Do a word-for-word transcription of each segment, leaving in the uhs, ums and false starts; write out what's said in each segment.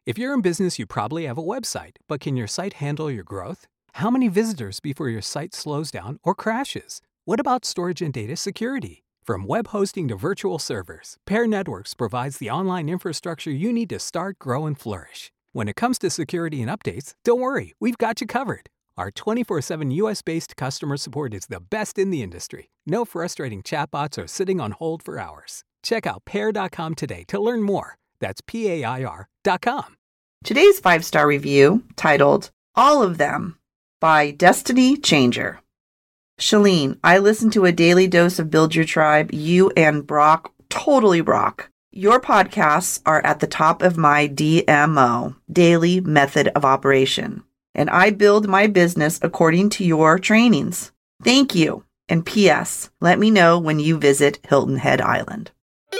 If you're in business, you probably have a website, but can your site handle your growth? How many visitors before your site slows down or crashes? What about storage and data security? From web hosting to virtual servers, Pair Networks provides the online infrastructure you need to start, grow, and flourish. When it comes to security and updates, don't worry, we've got you covered. Our twenty-four seven U S-based customer support is the best in the industry. No frustrating chatbots or sitting on hold for hours. Check out pair dot com today to learn more. That's P A I R dot com. Today's five-star review, titled All of Them by Destiny Changer. Shalene, I listen to a daily dose of Build Your Tribe. You and Brock totally rock. Your podcasts are at the top of my D M O, daily method of operation, and I build my business according to your trainings. Thank you. And P S. Let me know when you visit Hilton Head Island.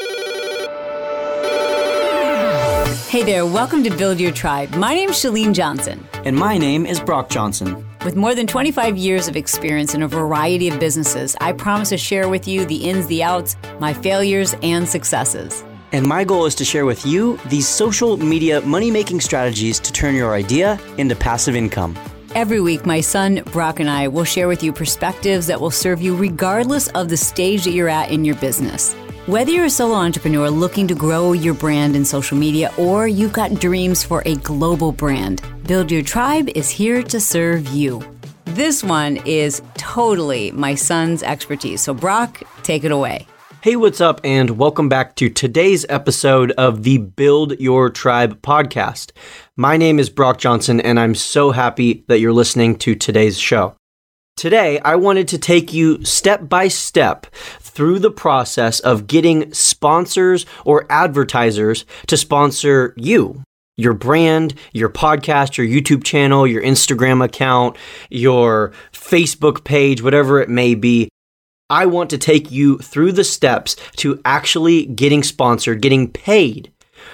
Hey there, welcome to Build Your Tribe. My name is Shalene Johnson. And my name is Brock Johnson. With more than twenty-five years of experience in a variety of businesses, I promise to share with you the ins, the outs, my failures, and successes. And my goal is to share with you these social media money-making strategies to turn your idea into passive income. Every week, my son, Brock, and I will share with you perspectives that will serve you regardless of the stage that you're at in your business. Whether you're a solo entrepreneur looking to grow your brand in social media or you've got dreams for a global brand, Build Your Tribe is here to serve you. This one is totally my son's expertise. So Brock, take it away. Hey, what's up, and welcome back to today's episode of the Build Your Tribe podcast. My name is Brock Johnson, and I'm so happy that you're listening to today's show. Today, I wanted to take you step by step through the process of getting sponsors or advertisers to sponsor you, your brand, your podcast, your YouTube channel, your Instagram account, your Facebook page, whatever it may be. I want to take you through the steps to actually getting sponsored, getting paid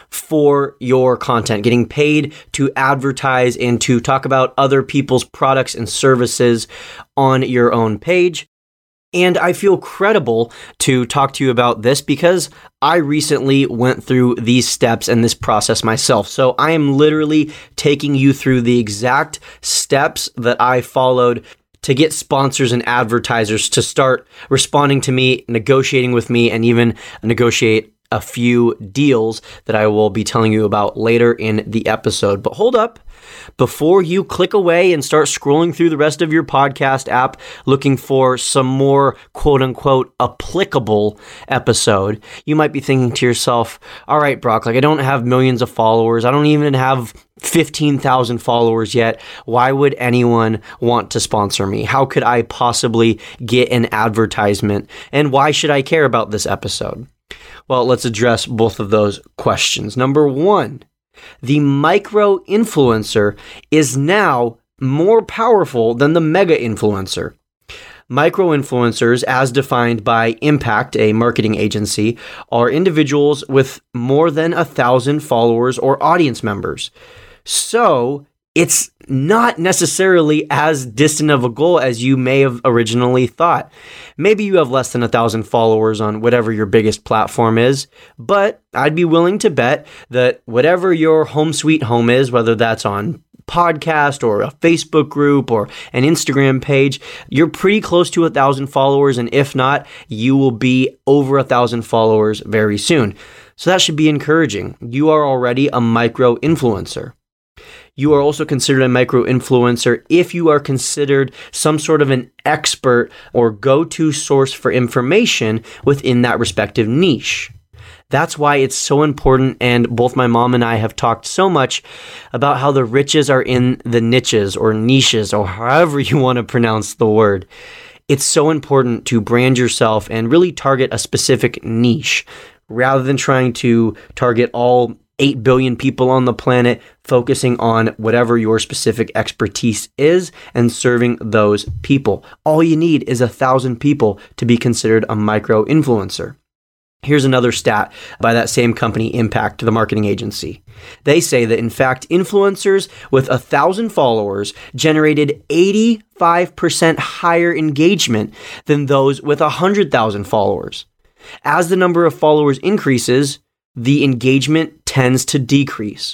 for your content, getting paid to advertise and to talk about other people's products and services on your own page. And I feel credible to talk to you about this because I recently went through these steps and this process myself. So I am literally taking you through the exact steps that I followed to get sponsors and advertisers to start responding to me, negotiating with me, and even negotiate a few deals that I will be telling you about later in the episode. But hold up, before you click away and start scrolling through the rest of your podcast app looking for some more quote unquote applicable episode, you might be thinking to yourself, all right, Brock, like I don't have millions of followers. I don't even have fifteen thousand followers yet. Why would anyone want to sponsor me? How could I possibly get an advertisement? And why should I care about this episode? Well, let's address both of those questions. Number one, the micro influencer is now more powerful than the mega influencer. Micro influencers, as defined by Impact, a marketing agency, are individuals with more than a thousand followers or audience members. So it's not necessarily as distant of a goal as you may have originally thought. Maybe you have less than a thousand followers on whatever your biggest platform is, but I'd be willing to bet that whatever your home sweet home is, whether that's on podcast or a Facebook group or an Instagram page, you're pretty close to a thousand followers. And if not, you will be over a thousand followers very soon. So that should be encouraging. You are already a micro influencer. You are also considered a micro influencer if you are considered some sort of an expert or go-to source for information within that respective niche. That's why it's so important, and both my mom and I have talked so much about how the riches are in the niches or niches or however you want to pronounce the word. It's so important to brand yourself and really target a specific niche rather than trying to target all eight billion people on the planet, focusing on whatever your specific expertise is and serving those people. All you need is a thousand people to be considered a micro influencer. Here's another stat by that same company, Impact, the marketing agency. They say that, in fact, influencers with a thousand followers generated eighty-five percent higher engagement than those with one hundred thousand followers. As the number of followers increases, the engagement tends to decrease.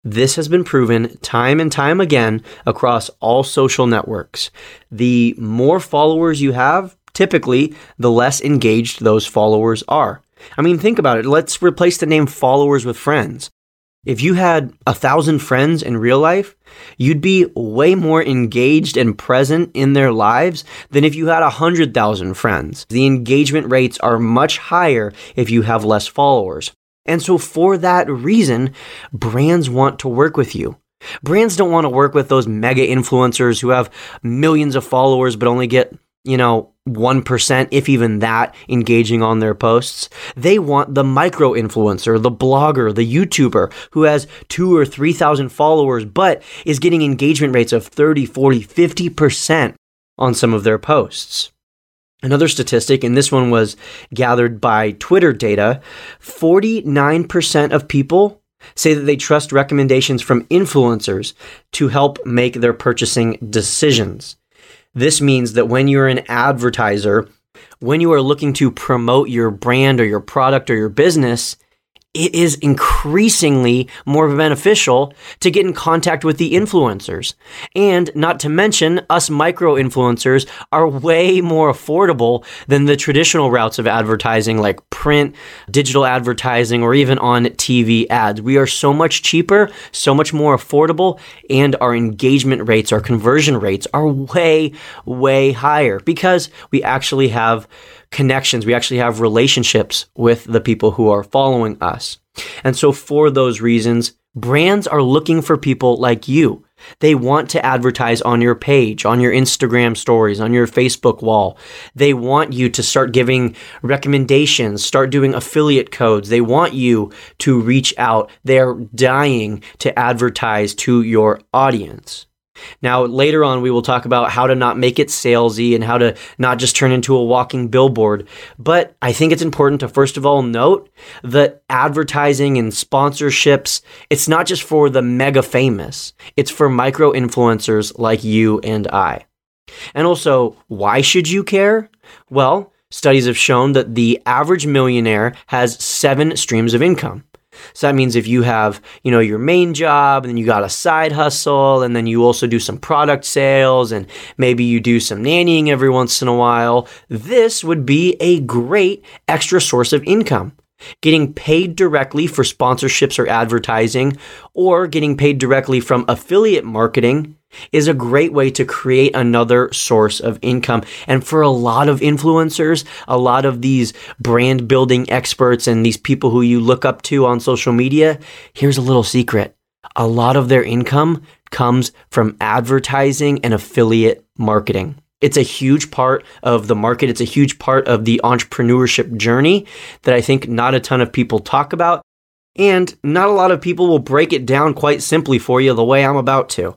This has been proven time and time again across all social networks. The more followers you have, typically, the less engaged those followers are. I mean, think about it. Let's replace the name followers with friends. If you had a thousand friends in real life, you'd be way more engaged and present in their lives than if you had a hundred thousand friends. The engagement rates are much higher if you have less followers. And so for that reason, brands want to work with you. Brands don't want to work with those mega influencers who have millions of followers but only get, you know, one percent, if even that, engaging on their posts. They want the micro influencer, the blogger, the YouTuber who has two or three thousand followers but is getting engagement rates of thirty, forty, fifty percent on some of their posts. Another statistic, and this one was gathered by Twitter data, forty-nine percent of people say that they trust recommendations from influencers to help make their purchasing decisions. This means that when you're an advertiser, when you are looking to promote your brand or your product or your business, it is increasingly more beneficial to get in contact with the influencers. And not to mention, us micro influencers are way more affordable than the traditional routes of advertising like print, digital advertising, or even on T V ads. We are so much cheaper, so much more affordable, and our engagement rates, our conversion rates are way, way higher because we actually have connections. We actually have relationships with the people who are following us. And so for those reasons, brands are looking for people like you. They want to advertise on your page, on your Instagram stories, on your Facebook wall. They want you to start giving recommendations, start doing affiliate codes. They want you to reach out. They're dying to advertise to your audience. Now, later on, we will talk about how to not make it salesy and how to not just turn into a walking billboard. But I think it's important to, first of all, note that advertising and sponsorships, it's not just for the mega famous. It's for micro influencers like you and I. And also, why should you care? Well, studies have shown that the average millionaire has seven streams of income. So that means if you have, you know, your main job and then you got a side hustle and then you also do some product sales and maybe you do some nannying every once in a while, this would be a great extra source of income. Getting paid directly for sponsorships or advertising or getting paid directly from affiliate marketing is a great way to create another source of income. And for a lot of influencers, a lot of these brand building experts and these people who you look up to on social media, here's a little secret. A lot of their income comes from advertising and affiliate marketing. It's a huge part of the market. It's a huge part of the entrepreneurship journey that I think not a ton of people talk about. And not a lot of people will break it down quite simply for you the way I'm about to.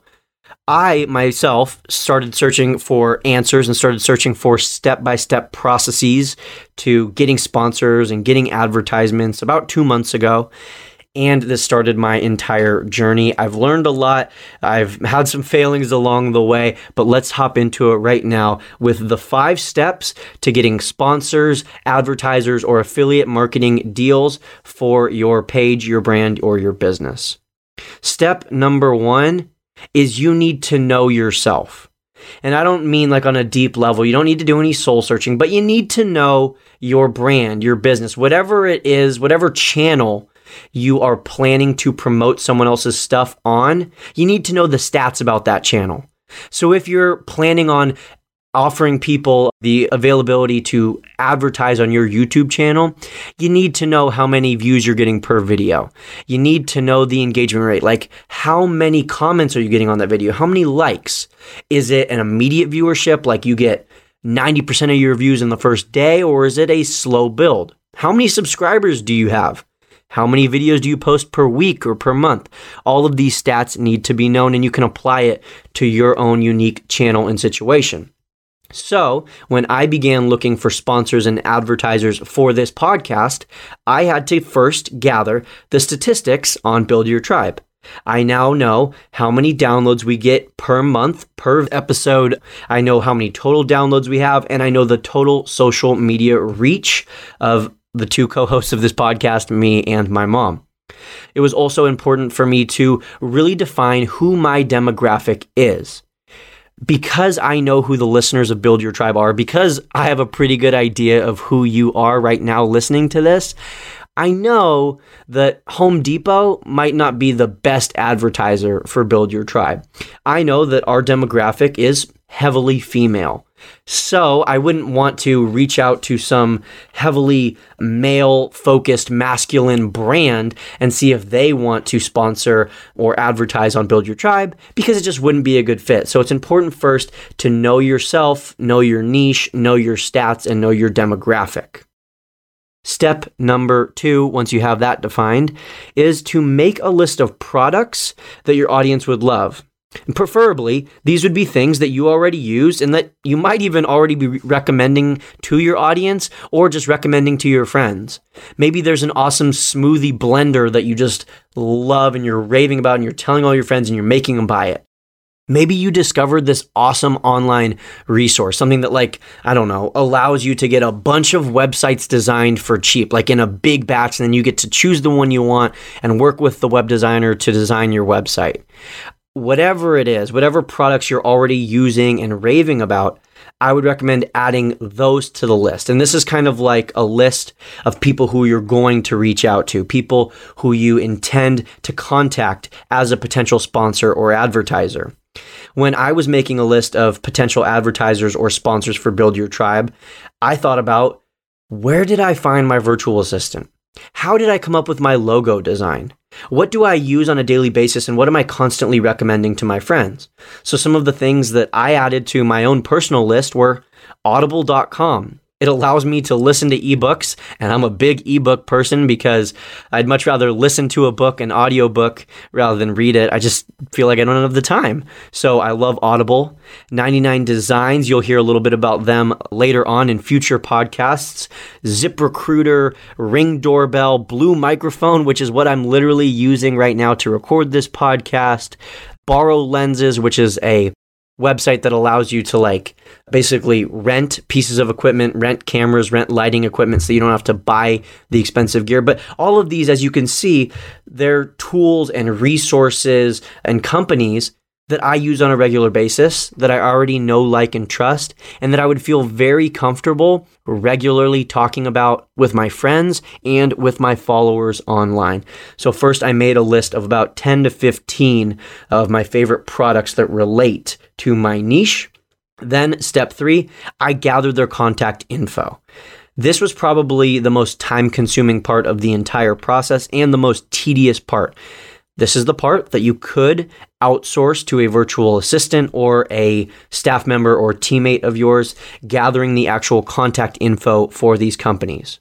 I myself started searching for answers and started searching for step-by-step processes to getting sponsors and getting advertisements about two months ago. And this started my entire journey. I've learned a lot. I've had some failings along the way, but let's hop into it right now with the five steps to getting sponsors, advertisers, or affiliate marketing deals for your page, your brand, or your business. Step number one is you need to know yourself. And I don't mean like on a deep level. You don't need to do any soul searching, but you need to know your brand, your business, whatever it is, whatever channel you are planning to promote someone else's stuff on, you need to know the stats about that channel. So if you're planning on offering people the availability to advertise on your YouTube channel, you need to know how many views you're getting per video. You need to know the engagement rate, like how many comments are you getting on that video? How many likes? Is it an immediate viewership, like you get ninety percent of your views in the first day, or is it a slow build? How many subscribers do you have? How many videos do you post per week or per month? All of these stats need to be known, and you can apply it to your own unique channel and situation. So when I began looking for sponsors and advertisers for this podcast, I had to first gather the statistics on Build Your Tribe. I now know how many downloads we get per month, per episode. I know how many total downloads we have, and I know the total social media reach of the two co-hosts of this podcast, me and my mom. it was also important for me to really define who my demographic is. Because I know who the listeners of Build Your Tribe are, because I have a pretty good idea of who you are right now listening to this, I know that Home Depot might not be the best advertiser for Build Your Tribe. I know that our demographic is heavily female. So I wouldn't want to reach out to some heavily male-focused masculine brand and see if they want to sponsor or advertise on Build Your Tribe, because it just wouldn't be a good fit. So it's important first to know yourself, know your niche, know your stats, and know your demographic. Step number two, once you have that defined, is to make a list of products that your audience would love. And preferably, these would be things that you already use and that you might even already be recommending to your audience or just recommending to your friends. Maybe there's an awesome smoothie blender that you just love and you're raving about and you're telling all your friends and you're making them buy it. Maybe you discovered this awesome online resource, something that, like, I don't know, allows you to get a bunch of websites designed for cheap, like in a big batch, and then you get to choose the one you want and work with the web designer to design your website. Whatever it is, whatever products you're already using and raving about, I would recommend adding those to the list. And this is kind of like a list of people who you're going to reach out to, people who you intend to contact as a potential sponsor or advertiser. When I was making a list of potential advertisers or sponsors for Build Your Tribe, I thought about, where did I find my virtual assistant? How did I come up with my logo design? What do I use on a daily basis, and what am I constantly recommending to my friends? So some of the things that I added to my own personal list were audible dot com. It allows me to listen to ebooks, and I'm a big ebook person because I'd much rather listen to a book, an audiobook, rather than read it. I just feel like I don't have the time. So I love Audible. ninety-nine Designs, you'll hear a little bit about them later on in future podcasts. ZipRecruiter, Ring Doorbell, Blue Microphone, which is what I'm literally using right now to record this podcast. Borrow Lenses, which is a website that allows you to, like, basically rent pieces of equipment, rent cameras, rent lighting equipment, so you don't have to buy the expensive gear. But all of these, as you can see, they're tools and resources and companies that I use on a regular basis, that I already know, like, and trust, and that I would feel very comfortable regularly talking about with my friends and with my followers online. So first, I made a list of about ten to fifteen of my favorite products that relate to my niche. Then step three, I gathered their contact info. This was probably the most time-consuming part of the entire process and the most tedious part. This is the part that you could outsource to a virtual assistant or a staff member or teammate of yours, gathering the actual contact info for these companies.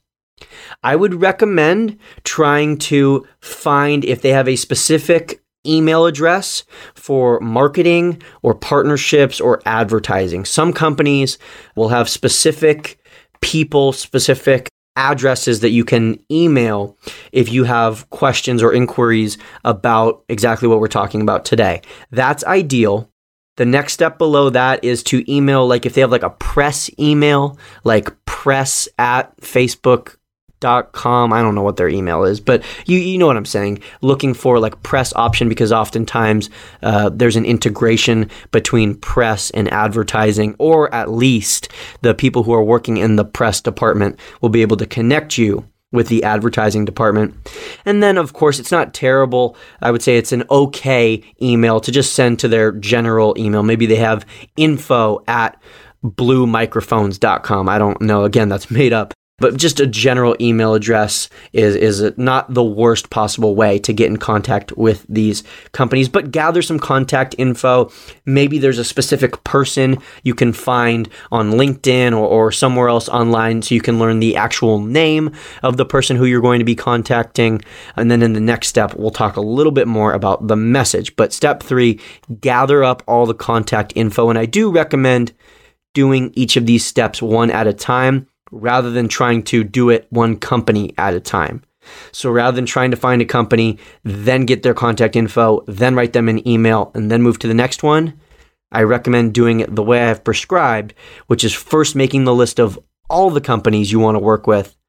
I would recommend trying to find if they have a specific email address for marketing or partnerships or advertising. Some companies will have specific people, specific addresses that you can email if you have questions or inquiries about exactly what we're talking about today. That's ideal. The next step below that is to email, like if they have like a press email, like press at facebook dot com. I don't know what their email is, but you you know what I'm saying. Looking for like press option, because oftentimes uh, there's an integration between press and advertising, or at least the people who are working in the press department will be able to connect you with the advertising department. And then, of course, it's not terrible. I would say it's an okay email to just send to their general email. Maybe they have info at blue microphones dot com. I don't know. Again, that's made up. But just a general email address is, is not the worst possible way to get in contact with these companies. But gather some contact info. Maybe there's a specific person you can find on LinkedIn or, or somewhere else online, so you can learn the actual name of the person who you're going to be contacting. And then in the next step, we'll talk a little bit more about the message. But step three, gather up all the contact info. And I do recommend doing each of these steps one at a time, rather than trying to do it one company at a time. So rather than trying to find a company, then get their contact info, then write them an email, and then move to the next one, I recommend doing it the way I've prescribed, which is first making the list of all the companies you want to work with,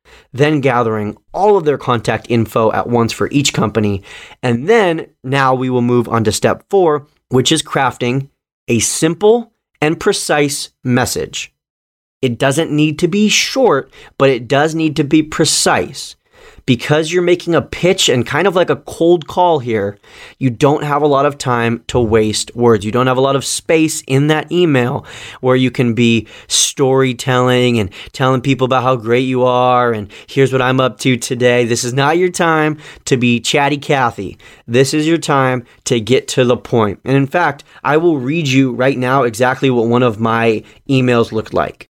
then gathering all of their contact info at once for each company. And then now we will move on to step four, which is crafting a simple and precise message. It doesn't need to be short, but it does need to be precise. Because you're making a pitch and kind of like a cold call here, you don't have a lot of time to waste words. You don't have a lot of space in that email where you can be storytelling and telling people about how great you are and here's what I'm up to today. This is not your time to be chatty Cathy. This is your time to get to the point. And in fact, I will read you right now exactly what one of my emails looked like.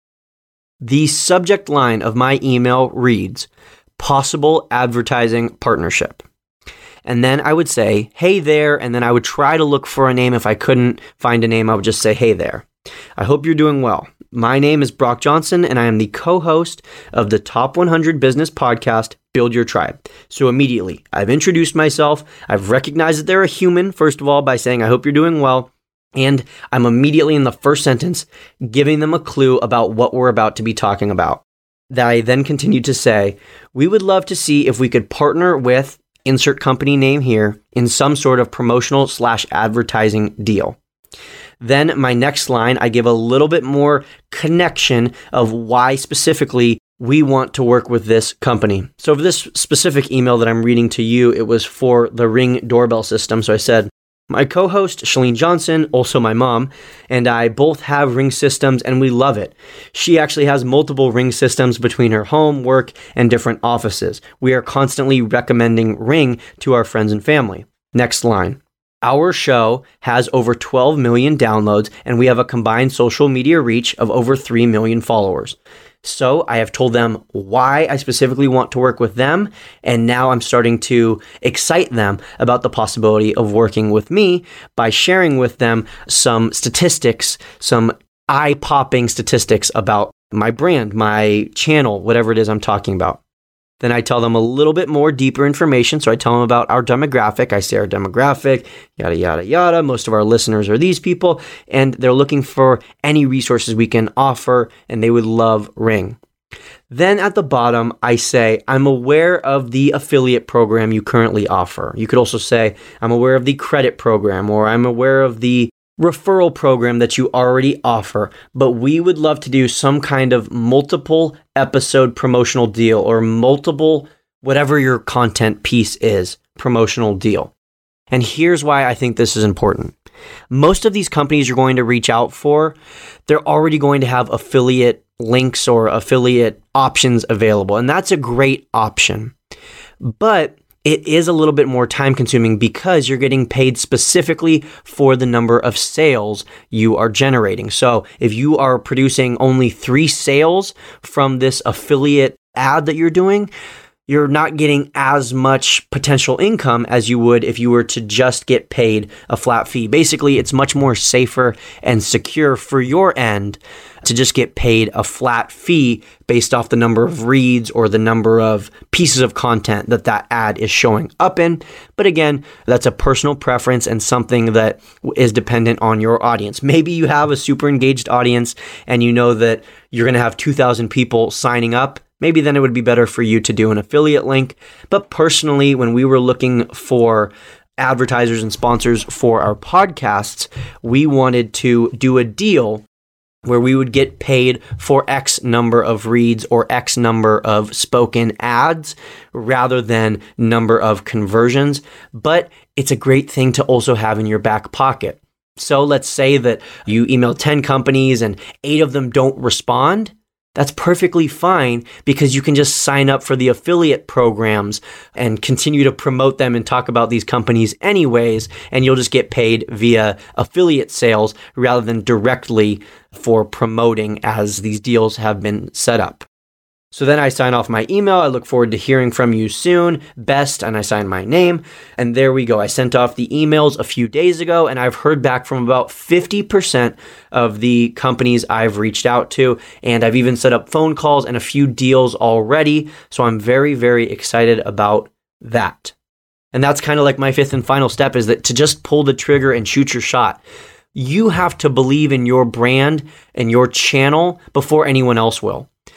The subject line of my email reads, possible advertising partnership. And then I would say, hey there, and then I would try to look for a name. If I couldn't find a name, I would just say, hey there. I hope you're doing well. My name is Brock Johnson, and I am the co-host of the Top one hundred Business Podcast, Build Your Tribe. So immediately, I've introduced myself. I've recognized that they're a human, first of all, by saying, I hope you're doing well. And I'm immediately in the first sentence giving them a clue about what we're about to be talking about. That I then continued to say, we would love to see if we could partner with insert company name here in some sort of promotional slash advertising deal. Then my next line, I give a little bit more connection of why specifically we want to work with this company. So for this specific email that I'm reading to you, it was for the Ring doorbell system. So I said, my co-host, Chalene Johnson, also my mom, and I both have Ring systems and we love it. She actually has multiple Ring systems between her home, work, and different offices. We are constantly recommending Ring to our friends and family. Next line. Our show has over twelve million downloads and we have a combined social media reach of over three million followers. So I have told them why I specifically want to work with them, and now I'm starting to excite them about the possibility of working with me by sharing with them some statistics, some eye-popping statistics about my brand, my channel, whatever it is I'm talking about. Then I tell them a little bit more deeper information. So I tell them about our demographic. I say our demographic, yada, yada, yada. Most of our listeners are these people, and they're looking for any resources we can offer, and they would love Ring. Then at the bottom, I say, I'm aware of the affiliate program you currently offer. You could also say, I'm aware of the credit program, or I'm aware of the referral program that you already offer, but we would love to do some kind of multiple episode promotional deal or multiple, whatever your content piece is, promotional deal. And here's why I think this is important. Most of these companies you're going to reach out for, they're already going to have affiliate links or affiliate options available, and that's a great option. But it is a little bit more time consuming because you're getting paid specifically for the number of sales you are generating. So if you are producing only three sales from this affiliate ad that you're doing, you're not getting as much potential income as you would if you were to just get paid a flat fee. Basically, it's much more safer and secure for your end to just get paid a flat fee based off the number of reads or the number of pieces of content that that ad is showing up in. But again, that's a personal preference and something that is dependent on your audience. Maybe you have a super engaged audience and you know that you're going to have two thousand people signing up. Maybe then it would be better for you to do an affiliate link. But personally, when we were looking for advertisers and sponsors for our podcasts, we wanted to do a deal where we would get paid for X number of reads or X number of spoken ads rather than number of conversions. But it's a great thing to also have in your back pocket. So let's say that you email ten companies and eight of them don't respond. That's perfectly fine because you can just sign up for the affiliate programs and continue to promote them and talk about these companies anyways, and you'll just get paid via affiliate sales rather than directly for promoting as these deals have been set up. So then I sign off my email. I look forward to hearing from you soon. Best, and I sign my name. And there we go. I sent off the emails a few days ago, and I've heard back from about fifty percent of the companies I've reached out to. And I've even set up phone calls and a few deals already. So I'm very, very excited about that. And that's kind of like my fifth and final step, is that to just pull the trigger and shoot your shot. You have to believe in your brand and your channel before anyone else will.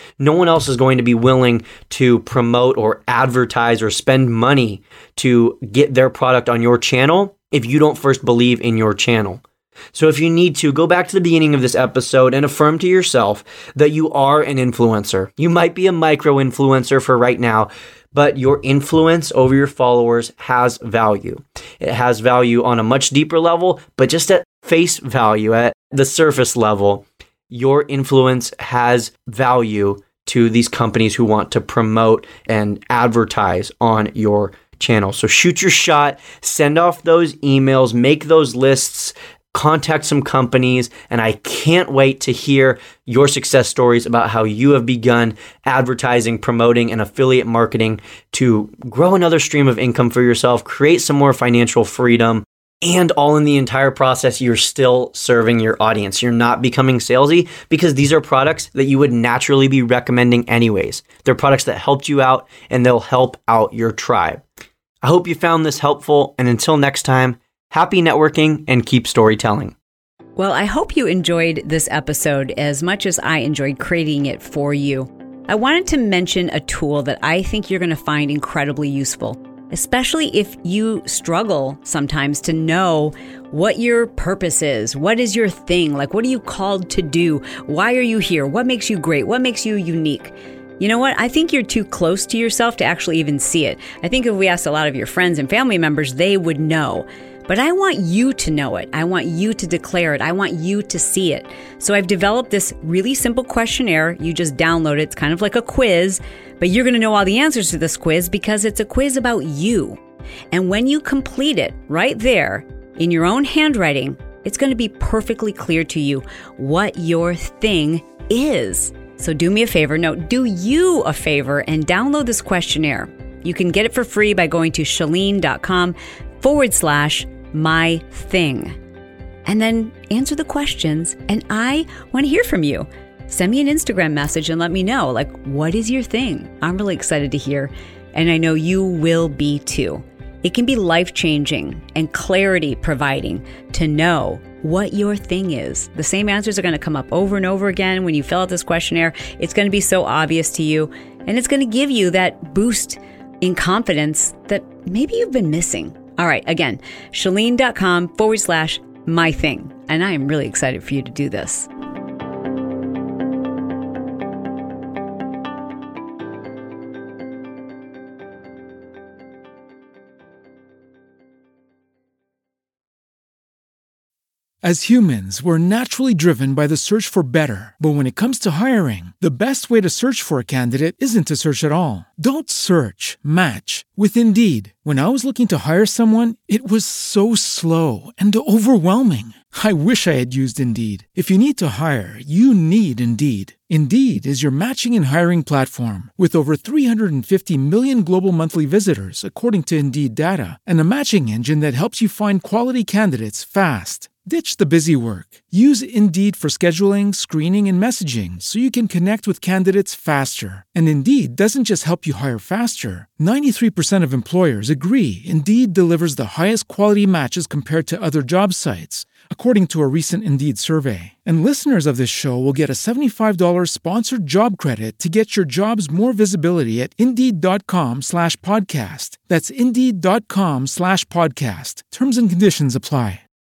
No one else is going to be willing to promote or advertise or spend money to get their product on your channel if you don't first believe in your channel. So if you need to, go back to the beginning of this episode and affirm to yourself that you are an influencer. You might be a micro influencer for right now, but your influence over your followers has value. It has value on a much deeper level, but just at face value, at the surface level, your influence has value to these companies who want to promote and advertise on your channel. So shoot your shot, send off those emails, make those lists, contact some companies, and I can't wait to hear your success stories about how you have begun advertising, promoting, and affiliate marketing to grow another stream of income for yourself, create some more financial freedom, and all in the entire process, you're still serving your audience. You're not becoming salesy because these are products that you would naturally be recommending anyways. They're products that helped you out and they'll help out your tribe. I hope you found this helpful, and until next time, happy networking and keep storytelling. Well, I hope you enjoyed this episode as much as I enjoyed creating it for you. I wanted to mention a tool that I think you're going to find incredibly useful, especially if you struggle sometimes to know what your purpose is. What is your thing? Like, what are you called to do? Why are you here? What makes you great? What makes you unique? You know what? I think you're too close to yourself to actually even see it. I think if we asked a lot of your friends and family members, they would know. But I want you to know it. I want you to declare it. I want you to see it. So I've developed this really simple questionnaire. You just download it. It's kind of like a quiz, but you're going to know all the answers to this quiz because it's a quiz about you. And when you complete it right there in your own handwriting, it's going to be perfectly clear to you what your thing is. So do me a favor. No, do you a favor and download this questionnaire. You can get it for free by going to chalene.com forward slash my thing. And then answer the questions. And I want to hear from you. Send me an Instagram message and let me know, like, what is your thing? I'm really excited to hear. And I know you will be too. It can be life-changing and clarity-providing to know what your thing is. The same answers are going to come up over and over again when you fill out this questionnaire. It's going to be so obvious to you. And it's going to give you that boost in confidence that maybe you've been missing. All right, again, chalene.com forward slash my thing. And I am really excited for you to do this. As humans, we're naturally driven by the search for better. But when it comes to hiring, the best way to search for a candidate isn't to search at all. Don't search, match with Indeed. When I was looking to hire someone, it was so slow and overwhelming. I wish I had used Indeed. If you need to hire, you need Indeed. Indeed is your matching and hiring platform with over three hundred fifty million global monthly visitors, according to Indeed data, and a matching engine that helps you find quality candidates fast. Ditch the busy work. Use Indeed for scheduling, screening, and messaging so you can connect with candidates faster. And Indeed doesn't just help you hire faster. ninety-three percent of employers agree Indeed delivers the highest quality matches compared to other job sites, according to a recent Indeed survey. And listeners of this show will get a seventy-five dollars sponsored job credit to get your jobs more visibility at Indeed.com slash podcast. That's Indeed.com slash podcast. Terms and conditions apply.